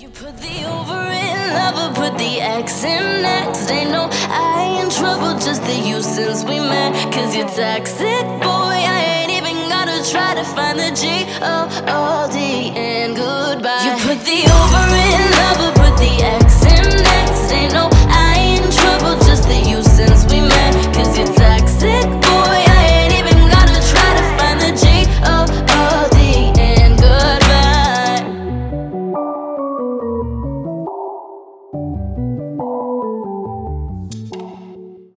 You put the over in lover, put the X in next. Ain't no I in trouble, just the you since we met. Cause you're toxic, boy, I ain't even gotta try to find the G-O-O-D and goodbye. You put the over